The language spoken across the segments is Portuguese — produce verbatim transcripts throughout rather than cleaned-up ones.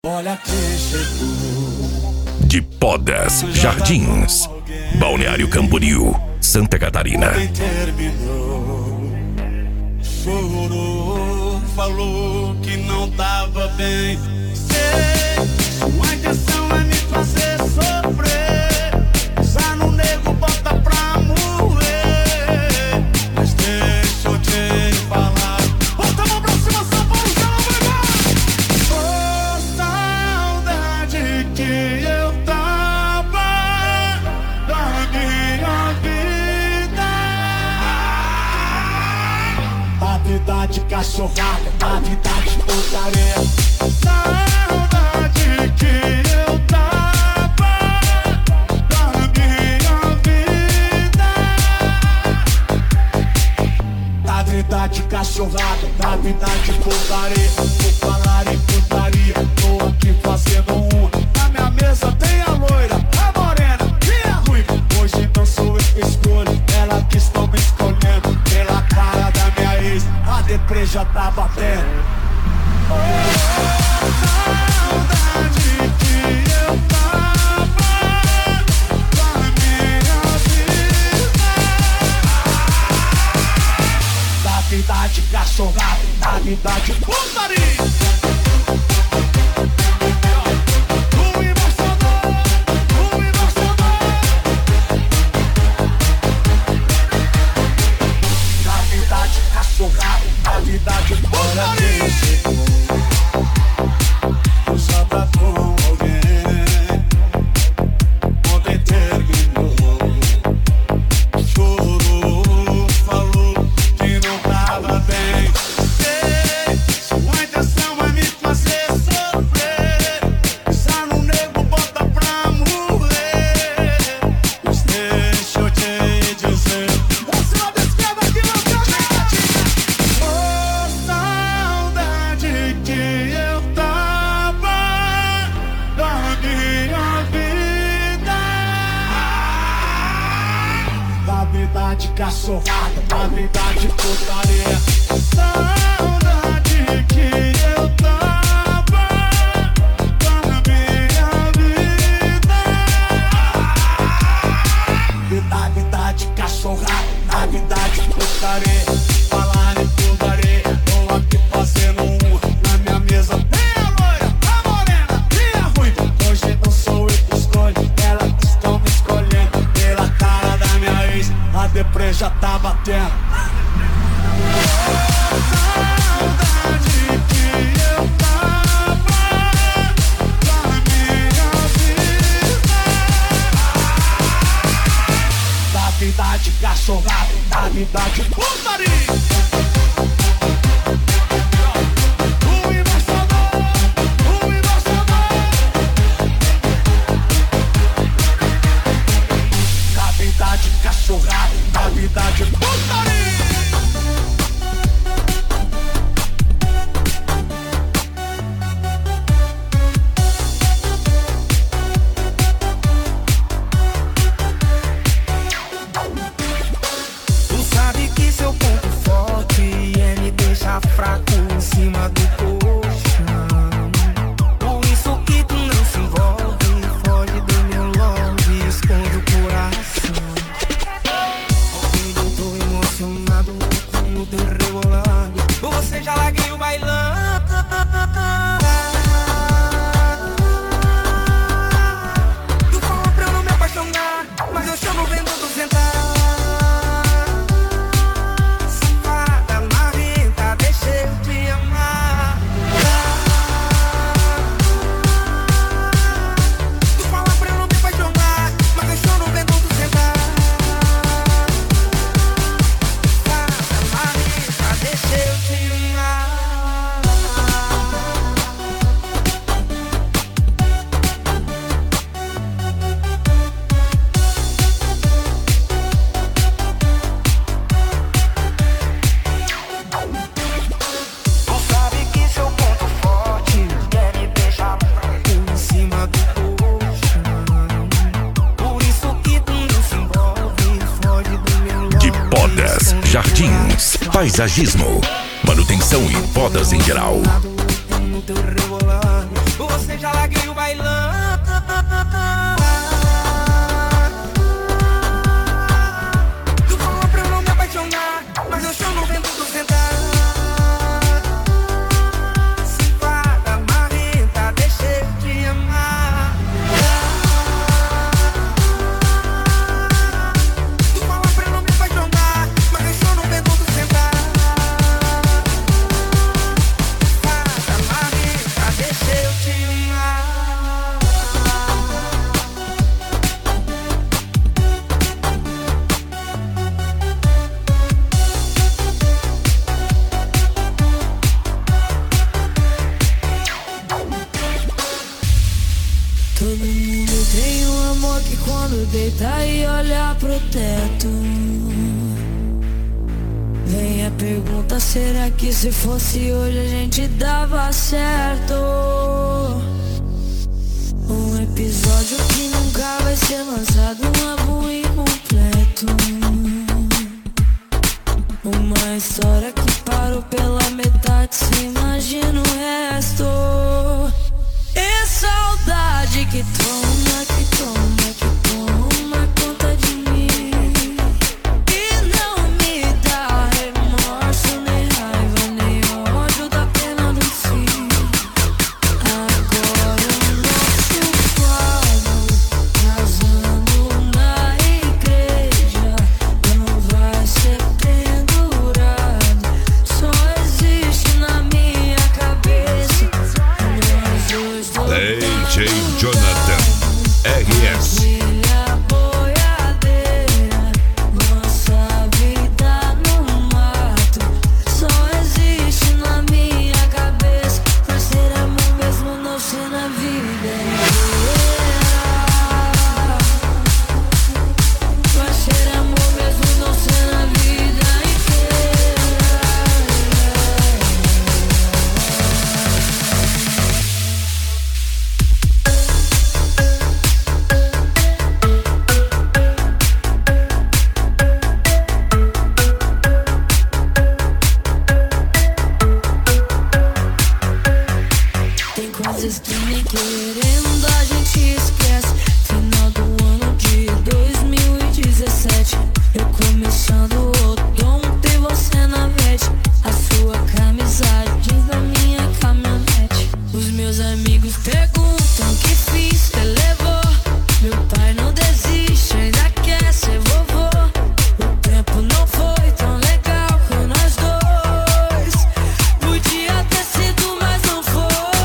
Olha quem chegou. De Podas, Jardins, Balneário Camboriú, Santa Catarina. Ontem terminou, chorou, falou que não tava bem. Sei, sua intenção é me fazer sofrer. Já no nego bota pra morrer. Mas deixa eu te falar. Bota a mão pra cima, São Paulo, já não vai mais. Oh, saudade que eu tava da minha vida. Da vida de cachorrada, da vida de putaria. Saudade que eu tava da minha vida. Da vida de cachorrada, da vida de putaria. Vou falar em putaria, tô aqui fazendo um. Na minha mesa tem a loira, a morena e a ruiva. Hoje não sou eu que escolho, ela que estão me escolhendo. Pela cara da minha ex, a deprê já tá batendo. Oh, saudade que eu tava da minha vida. Da vida de cachorrada, da vida de putaria. O emocionou, o emocionou. Da vida de cachorrada, da vida de putaria. Já tá com alguém. Ontem terminou, chorou, falou que não tava bem. Sei, sua intenção é me fazer sofrer. Já no nego bota pra morrer. Mas deixa eu te dizer, você não descreve aqui na internet. Oh, saudade que eu tava da minha vida. Da vida de cachorrada, da vida de putaria. Saudade que eu tava da minha vida. Da vida de cachorrada, da vida de putaria. Falar em putaria, tô aqui fazendo um. Na minha mesa tem a loira, a morena e a ruiva. Hoje não sou eu que escolho, ela que estão me escolhendo. Pela cara da minha ex, a deprê já tá batendo. Saudade que eu tava da minha vida. Da vida de cachorrada, da vida de putaria. O emocionou, o emocionou. Da vida de cachorrada, da vida de putaria. Tu sabe que seu ponto forte é me deixar fraco em cima do colchão. Por isso que tu não se envolve, foge do meu love, esconde o coração. Eu tô emocionado com o teu rebolado. Você já larguei o bailão. Tu falou pra eu não me apaixonar, mas eu chamo vendo tu sentar. Safada, marrenta, deixa eu te amar. Tu fala pra eu não me apaixonar, mas eu choro vendo tu sentar. Safada, marrenta, deixa eu te amar. Tu sabe que seu ponto forte quer me deixar fraco em cima do colchão. Por isso que tu não se envolve, foge do meu love. De Podas, Jardins, Paisagismo, manutenção e podas em geral. No teu rebolado, Ou seja, larguei o bailão. Tu falou pra eu não me apaixonar, mas eu chamo vendo tu sentar. Cifrada, marrenta, deixa eu te amar. Tu falou pra eu não me apaixonar, mas eu chamo vendo tu sentar. Cifrada, marrenta, deixa eu te amar. Todo mundo tem um amor que quando deita e olha pro teto, vem a pergunta, será que se fosse hoje a gente dava certo? Um episódio que nunca vai ser lançado, um álbum incompleto. Uma história que parou pela metade, se imagina o resto. É saudade que toma, que toma, que toma conta de mim. E não me dá remorso, nem raiva, nem ódio da pena do fim. Agora o nosso quadro, casando na igreja, não vai ser pendurado, só existe na minha cabeça. Nós dois do D J Jonathan R S. Família boiadeira, nossa vida no mato, só existe na minha cabeça. Pra ser amor mesmo não ser na vida inteira. Pra ser amor mesmo não ser na vida inteira. Tem coisas que nem querendo a gente esquece. Final do ano de dois mil e dezessete, eu começando o outono e você na veste. A sua camisa jeans da minha caminhonete. Os meus amigos perguntam que fiz, você levou. Meu pai não desiste, ainda quer ser vovô. O tempo não foi tão legal com nós dois. Podia ter sido, mas não foi.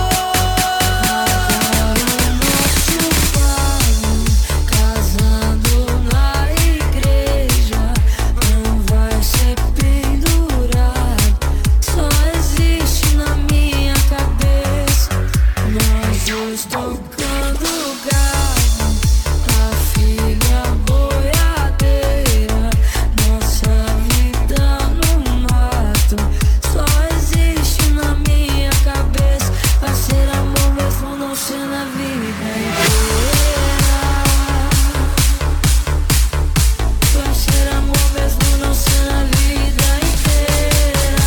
Agora o nosso plano, casando na igreja, não vai ser pendurado, só existe na minha cabeça. Nós dois tocando galo, a filha boiadeira, nossa vida no mato, só existe na minha cabeça. Vai ser amor mesmo não ser na vida inteira. Vai ser amor mesmo não ser na vida inteira.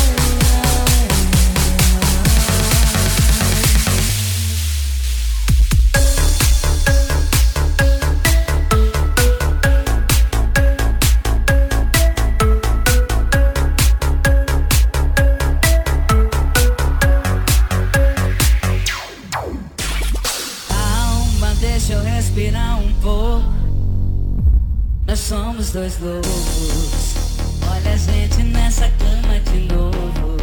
Calma, deixa eu respirar um pouco. Nós somos dois loucos. Olha a gente nessa cama de novo.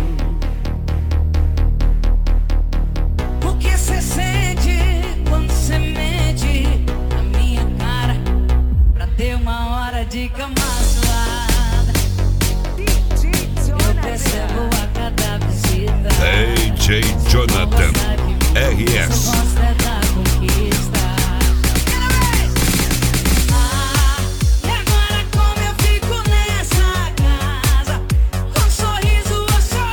O que cê sente quando cê mente na minha cara, pra ter uma hora de cama suada? Eu percebo a cada visita. D J Jonathan R S. Gosta da conquista. Ah, e agora como eu fico nessa casa, com um sorriso ou só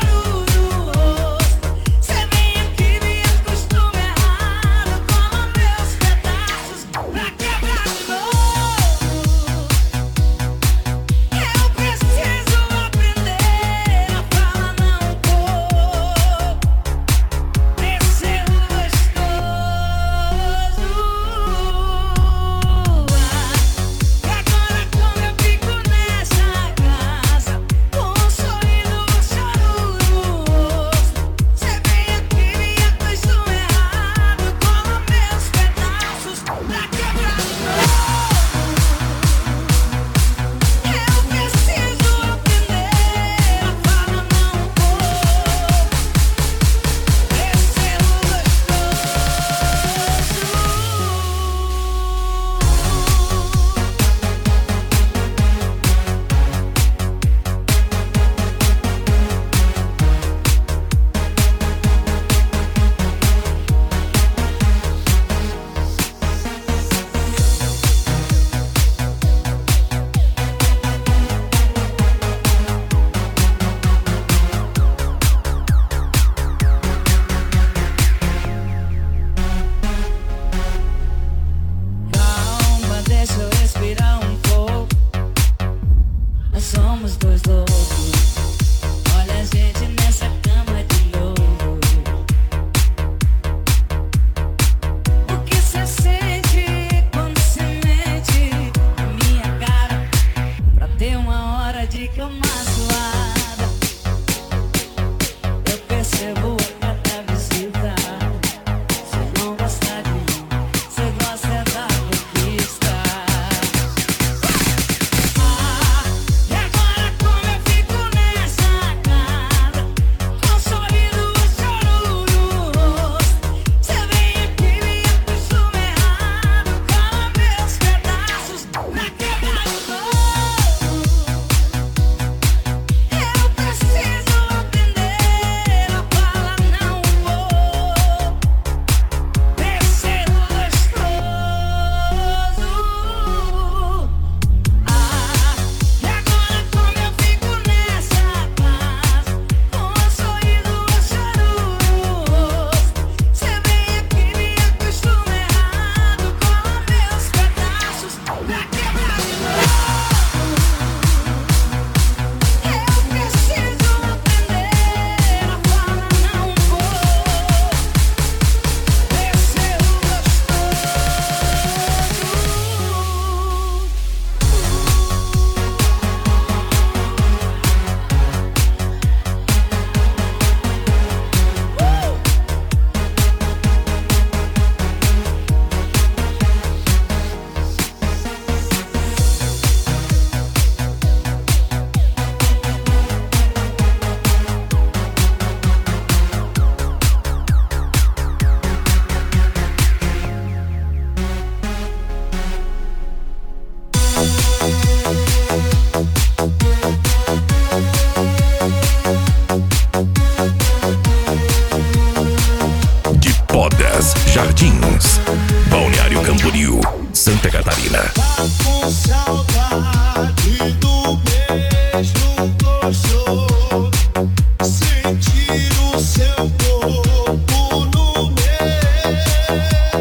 Podas Jardins, Balneário Camboriú, Santa Catarina. Tá com saudade do beijo gostoso, sentir o seu corpo no meu.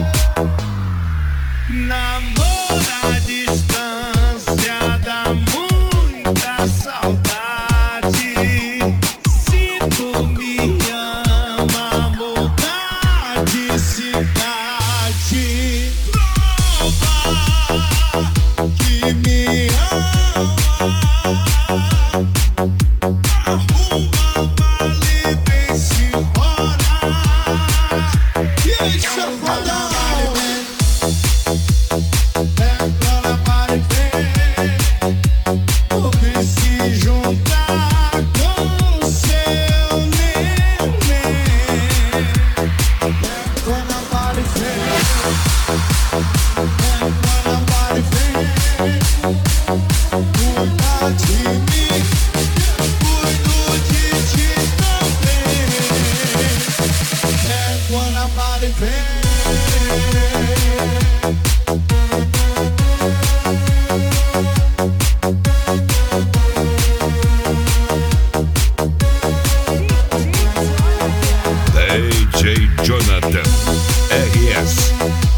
Namoro à distância dá muita saudade. Se tu me ama, mudar de cidade. Prova que me ama. Arruma mala e vem-se embora. E aí, safadão? Pega para e vem. Vou vir se juntar com o seu neném. Pega para e vem. Pega para e vem. Cuida de mim, eu cuido de ti também. Pega para e vem. D J Jonathan R S.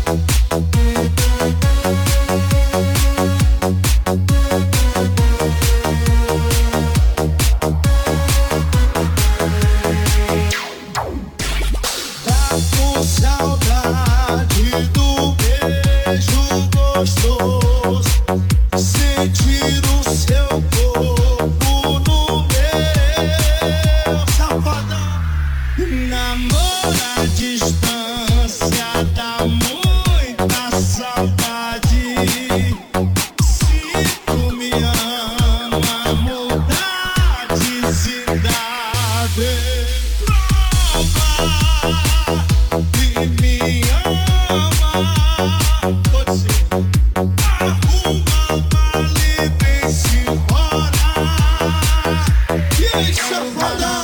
Tá com saudade do beijo gostoso, sentir o seu corpo no meu. Safadão. Namoro à distância dá muita saudade. Se tu me ama, mudar de cidade. Prova que me ama. Pode ser. Arruma mala e vem-se embora. E aí, safadão?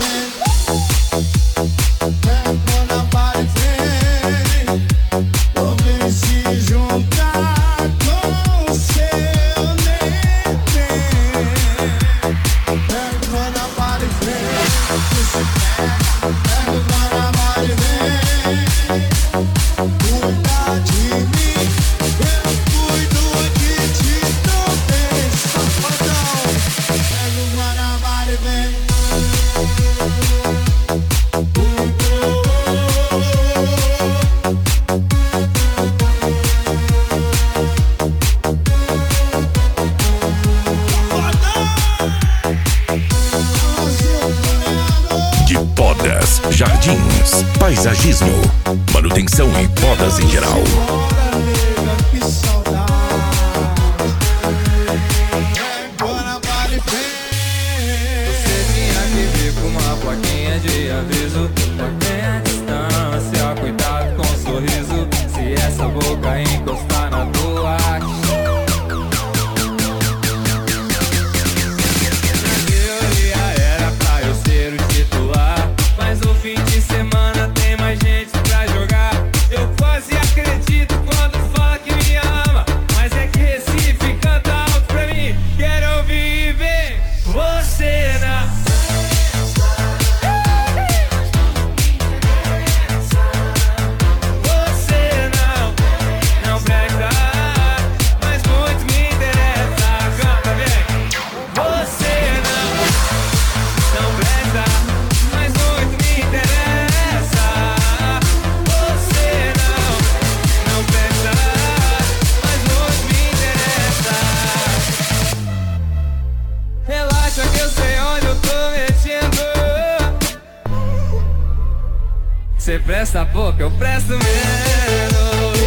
Pega para e vem. Vou vir se juntar com o seu neném. Pega para e vem. Pega para e vem. Cuida de mim, eu cuido de ti também. Safadão. Pega para e vem. De Podas Jardins, paisagismo, manutenção e podas em geral. Bora, nega, que saudade. Pega para e vem. Você tinha que vir com uma plaquinha de aviso. Mantenha a distância, cuidado com o sorriso. Se essa boca encostar na tua, na teoria era pra eu ser o titular, mas no fim de semana tem mais gente pra jogar. Eu quase acredito quando fala que me ama, mas é que Recife canta alto pra mim. Quero ouvir e ver você na você não, não presta, mas muito me interessa. Canta bem. Você não, não presta, mas muito me interessa. Você não, não presta, mas muito me interessa. Relaxa que eu sei onde eu tô mexendo. Cê presta pouco, eu presto menos.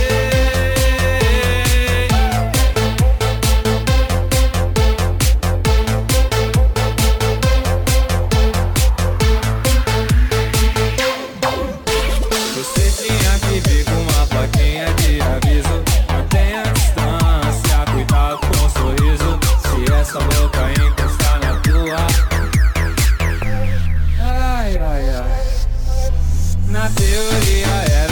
Você tinha que vir com uma plaquinha de aviso. Mantenha a distância, cuidado com o sorriso. Se essa boca encostar na tua, ai, ai, ai. Na teoria é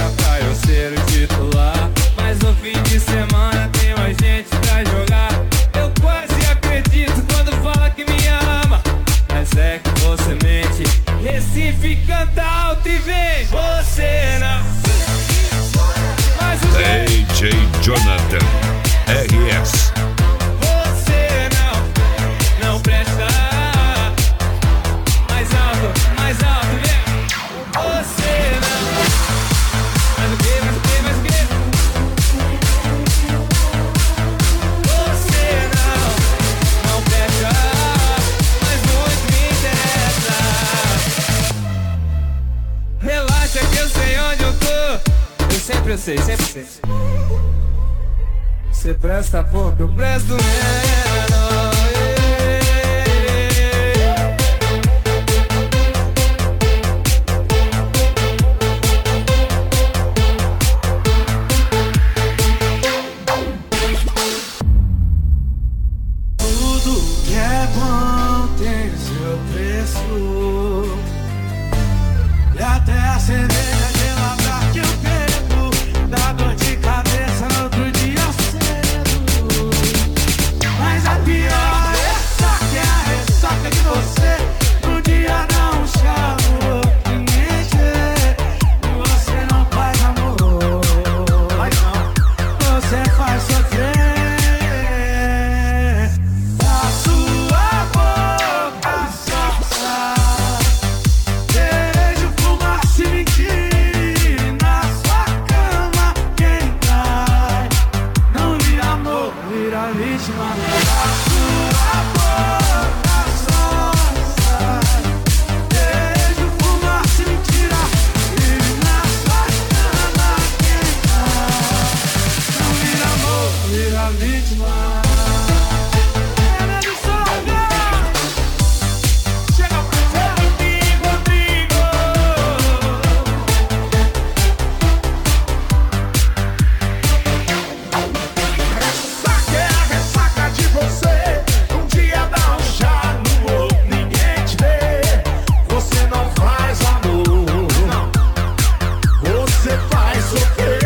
Jonathan R S. Você não, não presta. Mais alto, mais alto, vem. Você não. Mais o que, mais o que, mais o que? Você não, não presta. Mas muito me interessa. Relaxa que eu sei onde eu tô. Eu sempre sei, sempre sei. Cê presta pouco, eu presto menos. Tudo que é bom tem seu preço. E até a cerveja gelada que eu bebo dá dor de cabeça no outro dia cedo. Mas a pior ressaca é a ressaca de você. No dia não chamo, ninguém vê. E você não faz amor, você faz sofrer. A sua boca só sai. Beijo, fumaça e mentir. Na sua cama quem cai não vira amor, vira vítima. A sua boca só sai. Beijo, fumaça e mentira. E na sua cama quem cai não vira amor, vira vítima. Chega pra ser amigo, amigo. Ressaca é a ressaca de você. Um dia dá um chá, no outro ninguém te vê. Você não faz amor, você faz sofrer.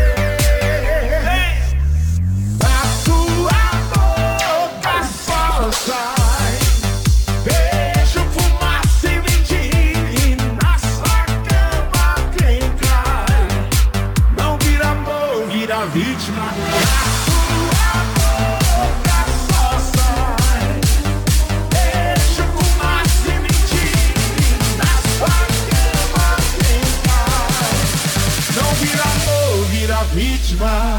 A sua boca só sai. Beijo, fumaça e mentir. E na sua cama quem cai não vira amor, vira vítima. A sua boca só sai. Beijo, fumaça e mentir. E na sua cama quem cai não vira amor, vira vítima.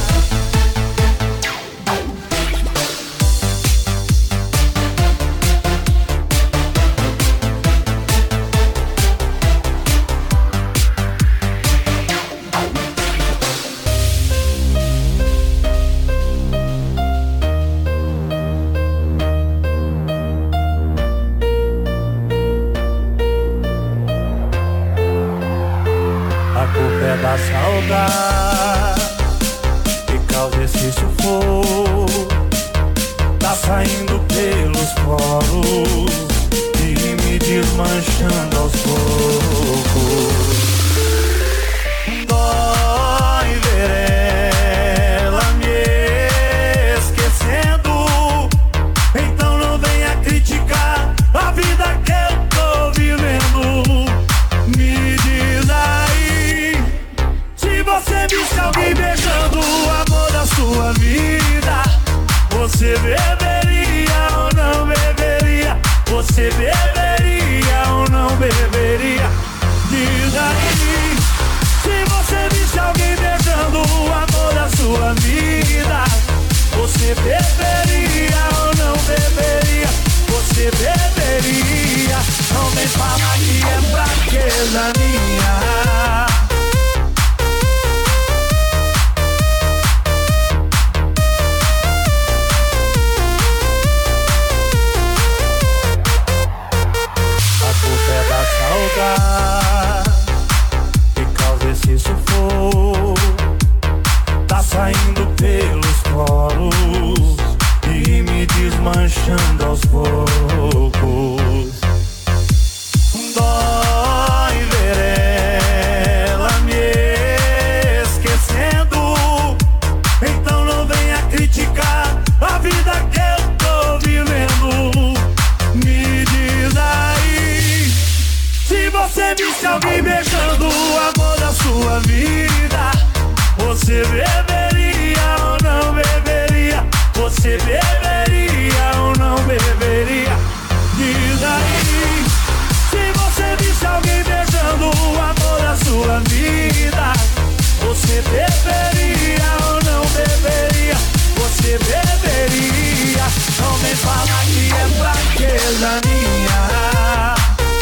A culpa é da saudade que causa esse sufoco. Tá saindo pelos poros e me desmanchando aos poucos. Dói ver ela me esquecendo. Então não venha criticar a vida que eu tô vivendo. Me diz aí, se você visse alguém beijando o amor da sua vida, você beberia ou não beberia? Você beberia ou não beberia? Diz aí, se você visse alguém beijando o amor da sua vida, você beberia ou não beberia? Você beberia? Não vem falar que é fraqueza minha. A culpa é da saudade que causa esse sufoco. Tá saindo pelos poros e me desmanchando aos poucos. Dói ver ela me esquecendo. Então não venha criticar a vida que eu tô vivendo. Me diz aí, se você visse alguém beijando o amor da sua vida, você beberia ou Você deveria ou não deveria? Você deveria. Não vem falar que é fraqueza minha.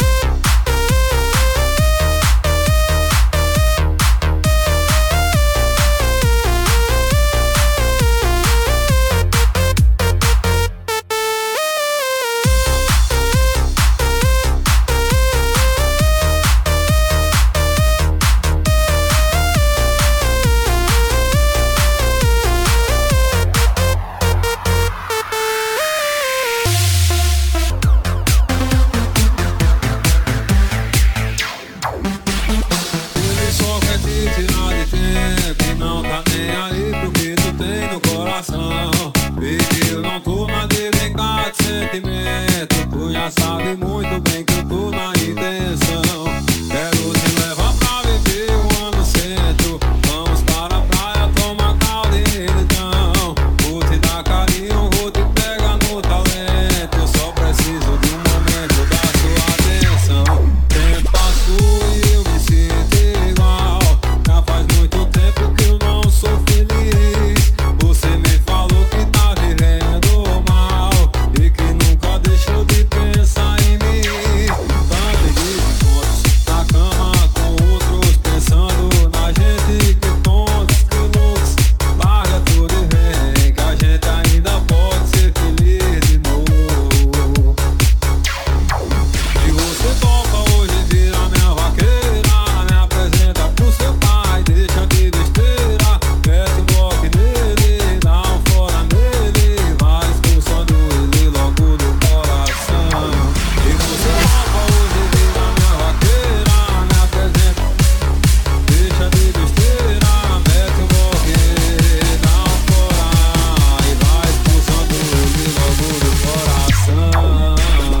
Sabe muito bem que eu tô na intenção. Quero te levar pra beber um ano centro. Vamos para a praia, tomar caldo e então. Vou te dar carinho, vou te pegar no talento. Eu só preciso de um momento da sua atenção. Tempo passou e eu me sinto igual. Já faz muito tempo que eu não sou feliz. Você me falou que tá vivendo mal e que nunca deixou de pensar em mim. Tantos desencontros na cama com outros, pensando na gente. Que tontos, que loucos. Larga tudo e vem, que a gente ainda pode ser feliz de novo. Se você topa hoje, vira minha vaqueira. Me apresenta pro seu pai, deixa de besteira. Mete um bloco nele, dá um fora nele. Vai expulsando ele logo do coração. Se você topa hoje, vira minha vaqueira. Me apresenta, deixa de besteira. Mete um bloco nele, dá um fora. E vai expulsando ele logo do coração.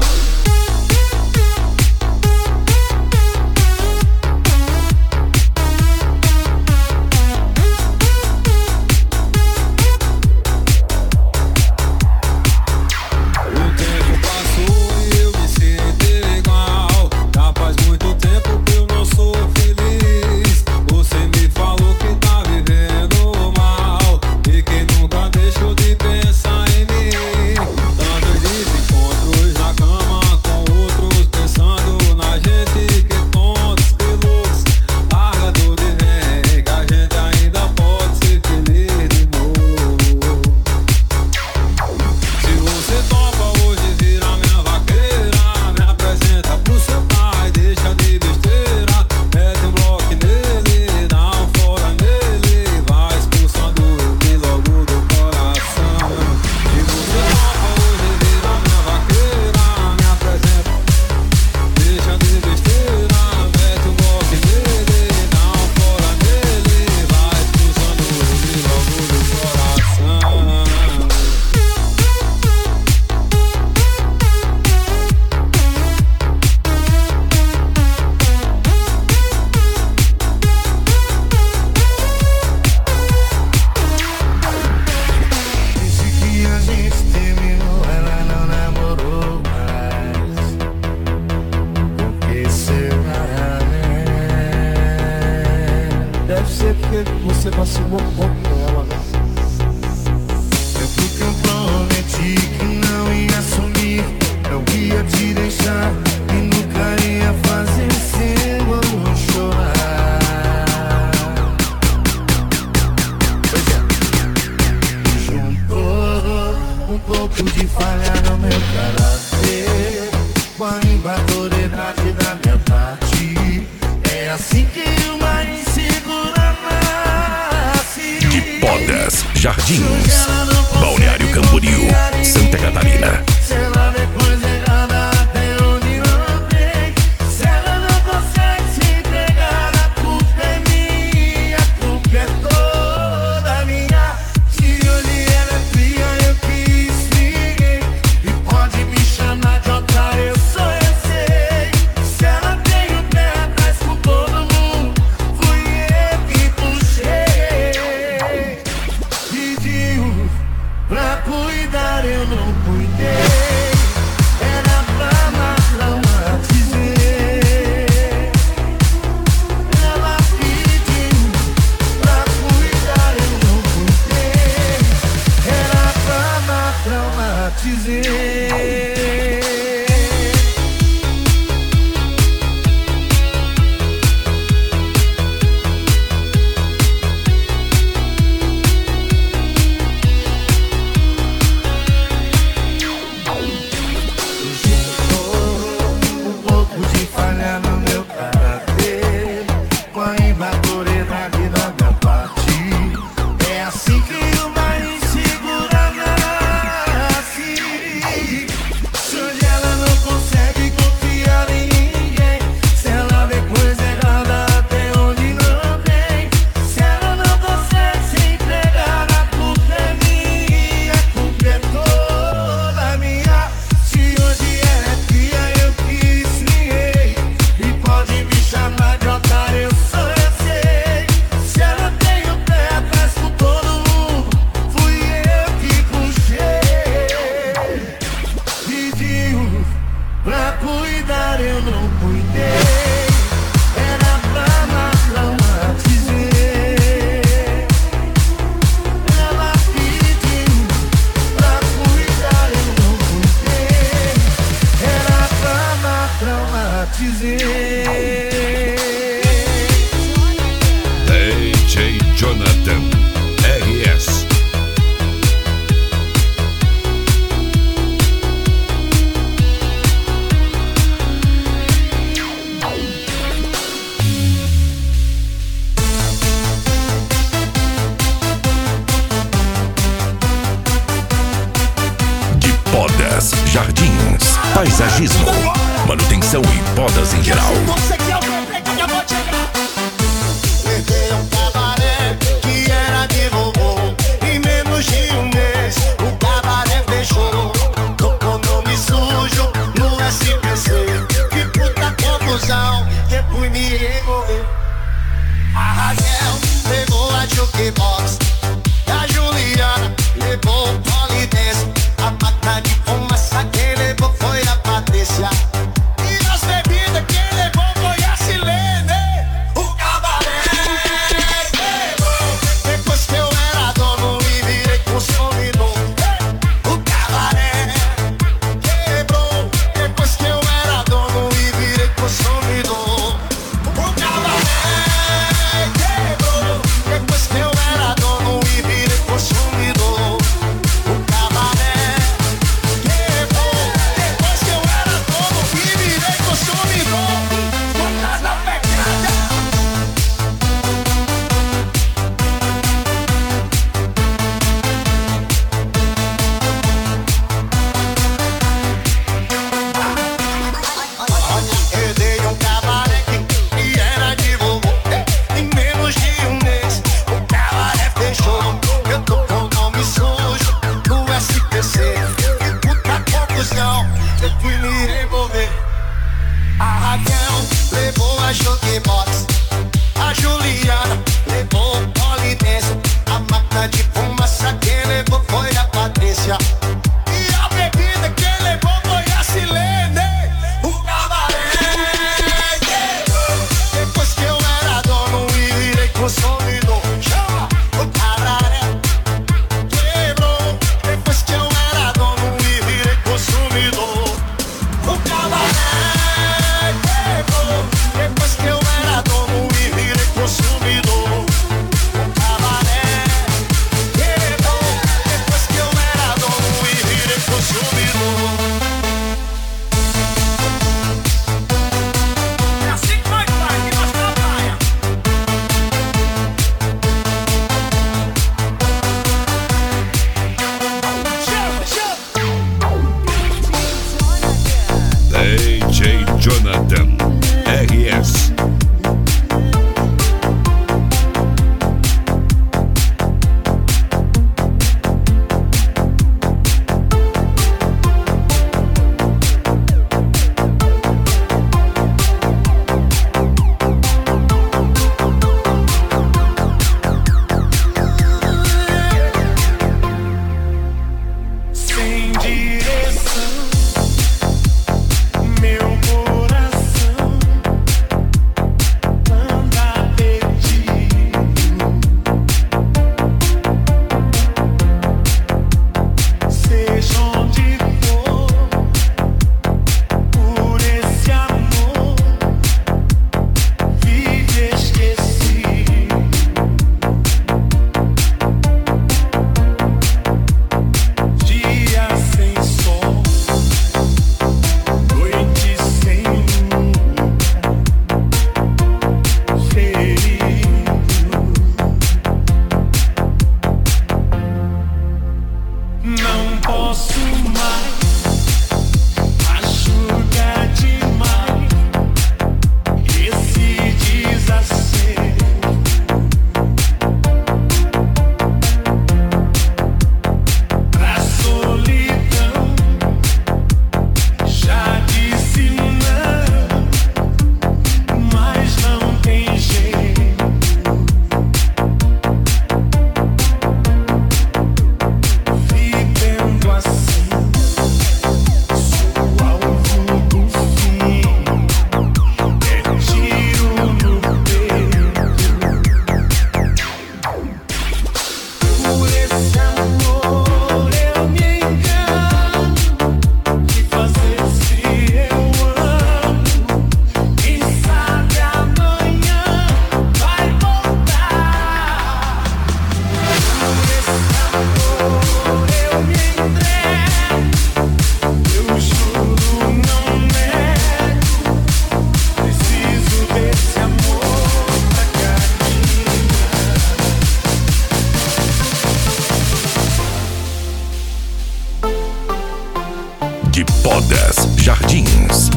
O tempo passou e eu me sinto igual. Já faz muito tempo que eu não sou feliz. Você me falou que tá vivendo mal e que nunca deixou de pensar em mim. Tantos desencontros na cama com outros, pensando na gente. Que tontos, que loucos. Larga tudo e vem, que a gente ainda pode ser feliz de novo. Se você topa hoje, vira minha vaqueira. Me apresenta pro seu pai, deixa de besteira. Mete um bloco nele, dá um fora nele. Vai expulsando ele logo do coração. Se você topa hoje, vira minha vaqueira. Me apresenta, deixa de besteira. Mete um bloco nele, dá um fora nele. Vai expulsando ele logo do coração. Desde que a gente terminou, ela não namorou mais. Por que será, né? Deve ser porque você vacilou um pouco com ela, né? É porque eu prometi que não ia sumir, não ia te deixar e nunca ia fazer seu amor chorar. Pois é, juntou um pouco de falha no meu caráter com a imaturidade da minha parte. É assim que uma insegura nasce. De Podas, Jardins, Balneário Camboriú, Santa Catarina. Se ela vê coisa errada até onde não tem, se ela não consegue se entregar, a culpa é minha, a culpa é toda minha. Se hoje ela é fria, eu que esfriei, e pode me chamar de otário, eu sou, eu sei. Se ela tem o pé atrás com todo mundo, fui eu que puxei. Pediu pra cuidar, eu não cuidei. Capitão R S. De podas, jardins, paisagismo, manutenção e podas em geral. Levei um cabaré que era de vovô. Em menos de um mês o cabaré fechou. Tocou nome sujo no S P C. Que puta confusão, depois me envolveu. A Raquel levou a jukebox. A Juliana levou o polidense. A pata de fumaça quem levou foi a Patrícia. E as bebidas quem levou foi a Silene. O cabaré quebrou. Depois que eu era dono e virei consumidor. O cabaré quebrou. Depois que eu era dono e virei consumidor. O cabaré quebrou. Depois que eu era dono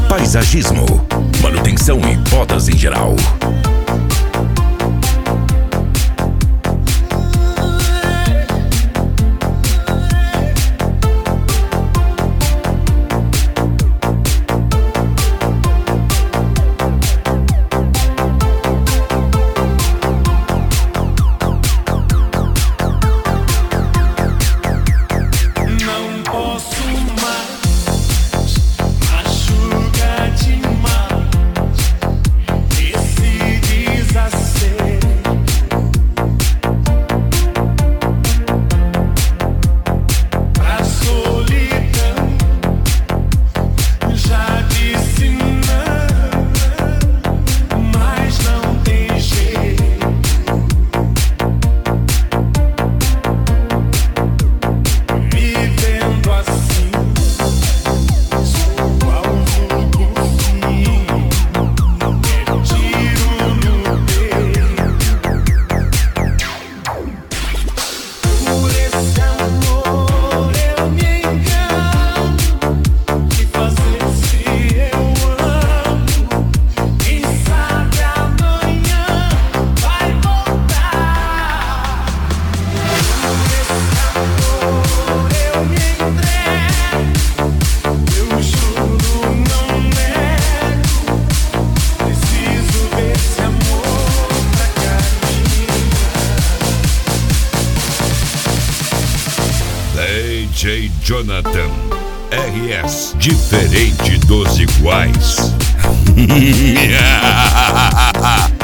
paisagismo, manutenção e podas em geral. D J Jonathan R S, diferente dos iguais.